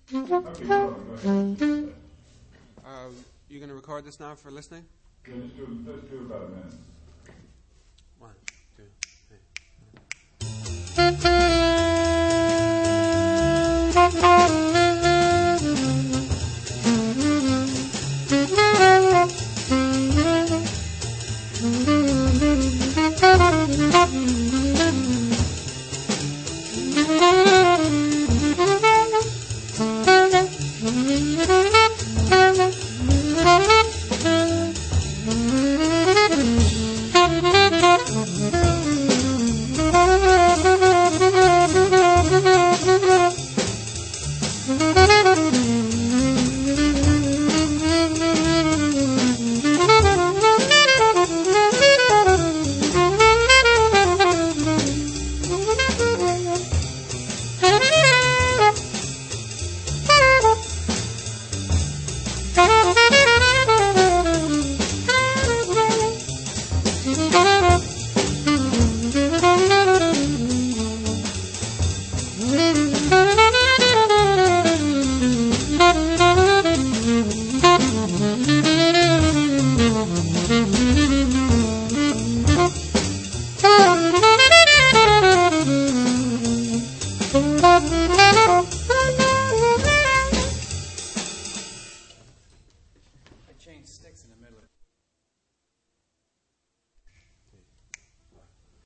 Okay, go ahead. You going to record this now for listening? Yeah, let's do about a minute. 1, 2, 3.